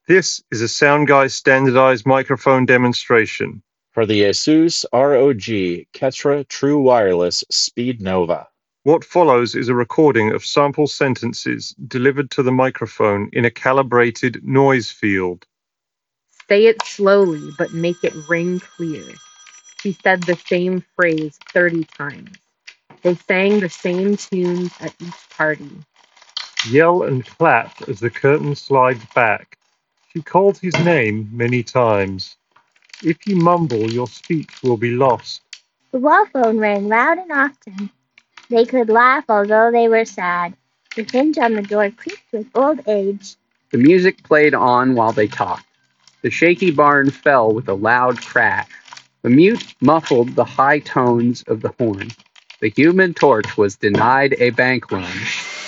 This is a SoundGuy standardized microphone demonstration. For the ASUS ROG Ketra True Wireless Speed Nova. What follows is a recording of sample sentences delivered to the microphone in a calibrated noise field. Say it slowly, but make it ring clear. She said the same phrase 30 times. They sang the same tunes at each party. Yell and clap as the curtain slides back. She called his name many times. If you mumble, your speech will be lost. The wall phone rang loud and often. They could laugh although they were sad. The hinge on the door creaked with old age. The music played on while they talked. The shaky barn fell with a loud crash. The mute muffled the high tones of the horn. The Human Torch was denied a bank loan.